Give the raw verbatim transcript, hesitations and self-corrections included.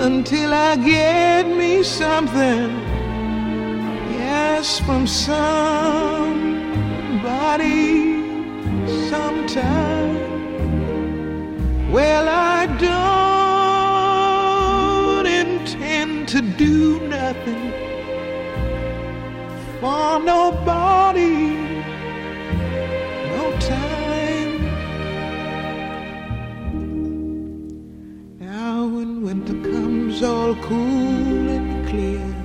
until I get me something, yes, from somebody sometime. Well, I don't intend to do nothing for nobody, no time. Now when winter comes all cool and clear,